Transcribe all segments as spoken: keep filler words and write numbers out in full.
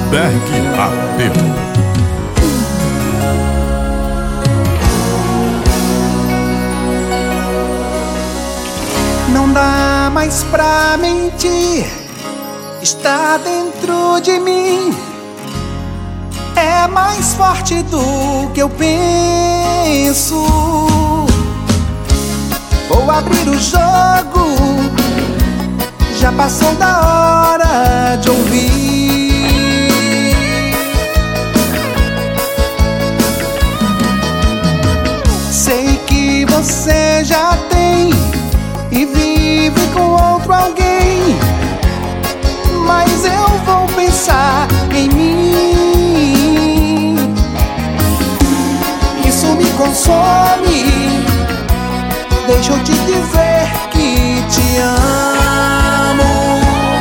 Berg Aterro. Não dá mais pra mentir, está dentro de mim, é mais forte do que eu penso. Vou abrir o jogo, já passou da hora de ouvir. Sei que você já tem e vive com outro alguém, mas eu vou pensar em mim. Isso me consome, deixa eu te dizer que te amo.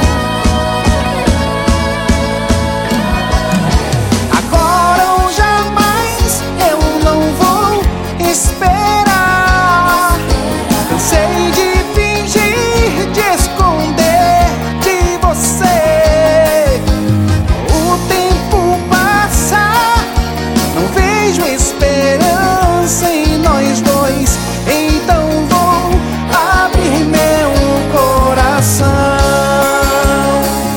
Agora ou jamais eu não vou esperar. Cansei de fingir, de esconder de você. O tempo passa, não vejo esperança em nós dois. Então vou abrir meu coração.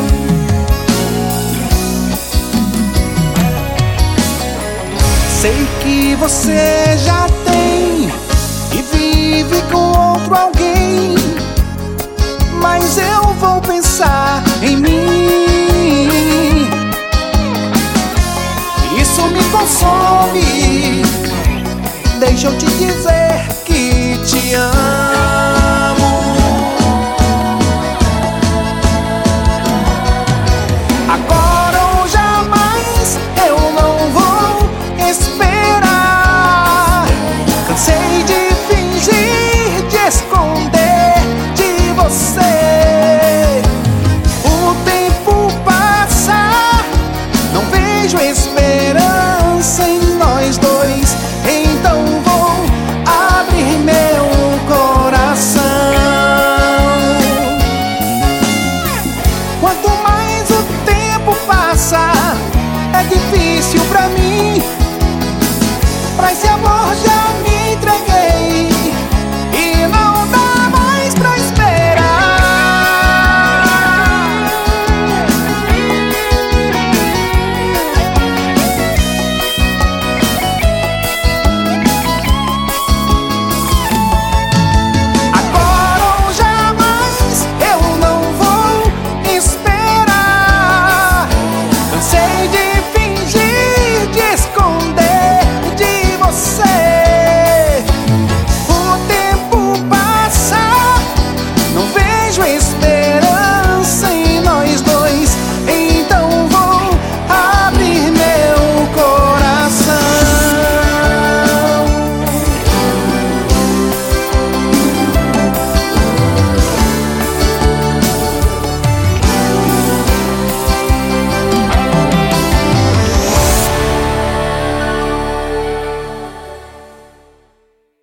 Sei que você já tem e vive com outro alguém, mas eu vou pensar em mim. Isso me consome, deixa eu te dizer que te amo.